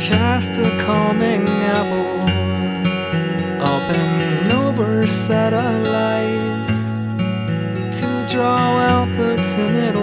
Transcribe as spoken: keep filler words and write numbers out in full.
cast a calming apple up and over satellites to draw out the timid